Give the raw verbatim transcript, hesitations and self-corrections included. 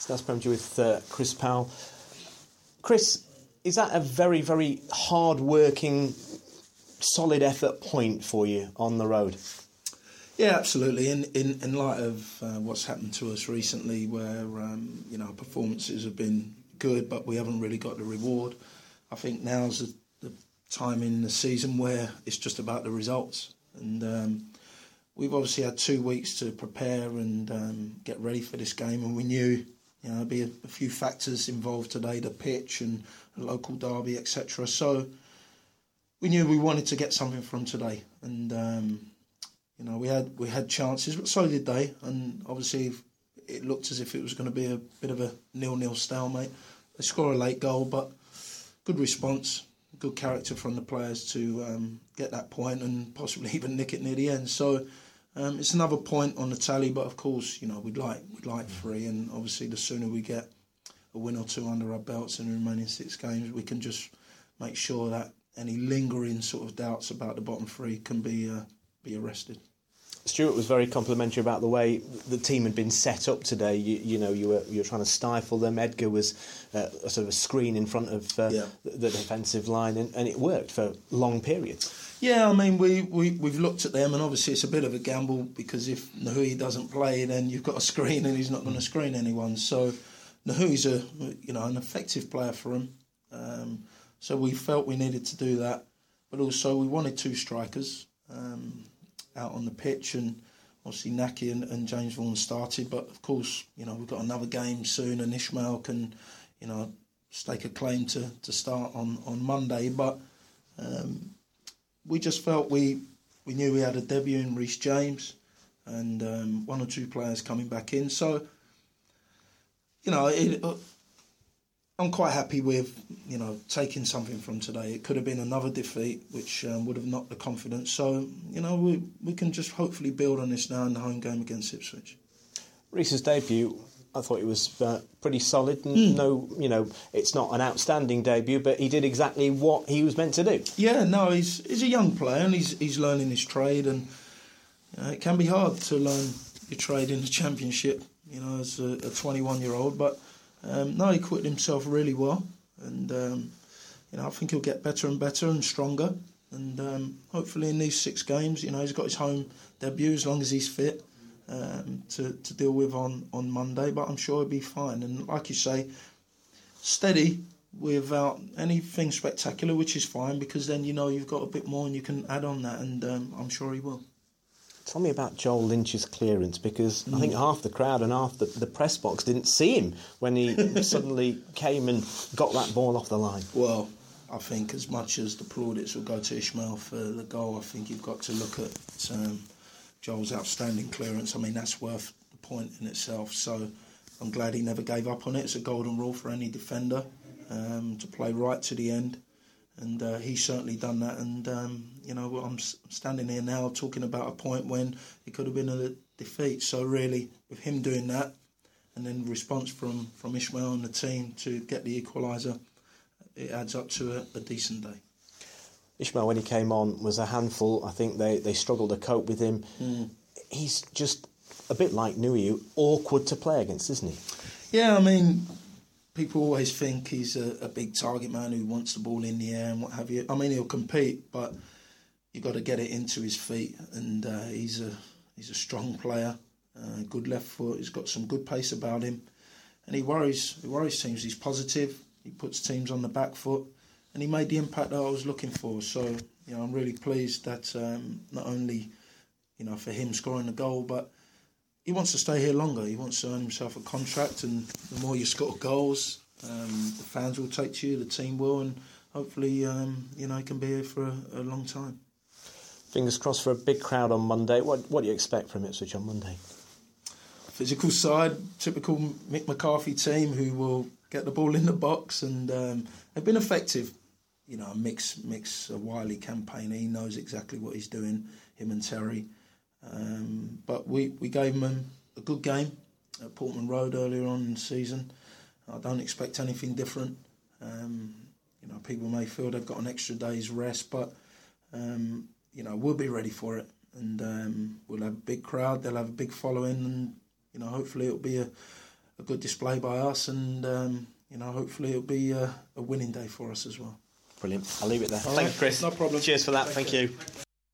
Stats Premier with uh, Chris Powell. Chris, is that a very, very hard-working, solid effort point for you on the road? Yeah, absolutely. In in, in light of uh, what's happened to us recently, where um, you know our performances have been good, but we haven't really got the reward. I think now's the, the time in the season where it's just about the results, and um, we've obviously had two weeks to prepare and um, get ready for this game, and we knew. You know, there'd be a, a few factors involved today, the pitch and a local derby, et cetera. So we knew we wanted to get something from today, and um, you know we had we had chances, but so did they. And obviously, it looked as if it was going to be a bit of a nil-nil stalemate. They score a late goal, but good response, good character from the players to um, get that point and possibly even nick it near the end. So. Um, it's another point on the tally, but of course, you know, we'd like we'd like three, and obviously the sooner we get a win or two under our belts in the remaining six games, we can just make sure that any lingering sort of doubts about the bottom three can be uh, be arrested. Stuart was very complimentary about the way the team had been set up today. You, you know, you were you were trying to stifle them. Edgar was uh, a sort of a screen in front of uh, yeah. the, the defensive line, and, and it worked for long periods. Yeah, I mean, we, we, we've looked at them, and obviously it's a bit of a gamble because if Nahui doesn't play, then you've got a screen and he's not going to screen anyone. So Nahui's a you know an effective player for him. Um, so we felt we needed to do that, but also we wanted two strikers um, out on the pitch, and obviously Naki and, and James Vaughan started. But of course, you know we've got another game soon, and Ishmael can you know stake a claim to, to start on, on Monday, but. Um, We just felt we we knew we had a debut in Reece James and um, one or two players coming back in. So, you know, it, uh, I'm quite happy with, you know, taking something from today. It could have been another defeat, which um, would have knocked the confidence. So, you know, we we can just hopefully build on this now in the home game against Ipswich. Reece's debut, I thought it was uh, pretty solid. Mm. No, you know, it's not an outstanding debut, but he did exactly what he was meant to do. Yeah, no, he's he's a young player and he's he's learning his trade, and you know, it can be hard to learn your trade in the Championship, you know, as a, a twenty-one-year-old. But um, no, he acquitted himself really well, and um, you know, I think he'll get better and better and stronger. And um, hopefully, in these six games, you know, he's got his home debut as long as he's fit. Um, to, to deal with on, on Monday, but I'm sure he'll be fine. And like you say, steady without anything spectacular, which is fine because then you know you've got a bit more and you can add on that, and um, I'm sure he will. Tell me about Joel Lynch's clearance, because mm. I think half the crowd and half the, the press box didn't see him when he suddenly came and got that ball off the line. Well, I think as much as the plaudits will go to Ishmael for the goal, I think you've got to look at Um, Joel's outstanding clearance. I mean, that's worth the point in itself. So I'm glad he never gave up on it. It's a golden rule for any defender um, to play right to the end. And uh, he's certainly done that. And, um, you know, I'm standing here now talking about a point when it could have been a defeat. So really, with him doing that and then the response from, from Ishmael and the team to get the equaliser, it adds up to a, a decent day. Ishmael, when he came on, was a handful. I think they, they struggled to cope with him. Mm. He's just a bit like Nui, awkward to play against, isn't he? Yeah, I mean, people always think he's a, a big target man who wants the ball in the air and what have you. I mean, he'll compete, but you've got to get it into his feet. And uh, he's a he's a strong player, uh, good left foot. He's got some good pace about him, and he worries he worries teams. He's positive. He puts teams on the back foot. And he made the impact that I was looking for. So, you know, I'm really pleased that um, not only, you know, for him scoring the goal, but he wants to stay here longer. He wants to earn himself a contract, and the more you score goals, um, the fans will take to you, the team will, and hopefully, um, you know, he can be here for a, a long time. Fingers crossed for a big crowd on Monday. What what do you expect from Ipswich on Monday? Physical side, typical Mick McCarthy team who will get the ball in the box, and um, they've been effective. You know, Mick's, Mick's a wily campaigner. He knows exactly what he's doing, him and Terry. Um, but we, we gave him a good game at Portman Road earlier on in the season. I don't expect anything different. Um, you know, people may feel they've got an extra day's rest, but, um, you know, we'll be ready for it. And um, we'll have a big crowd, they'll have a big following, and, you know, hopefully it'll be a, a good display by us, and um, you know, hopefully it'll be a, a winning day for us as well. Brilliant. I'll leave it there. All Thank right. you, Chris. No problem. Cheers for that. Thank Thank you. you.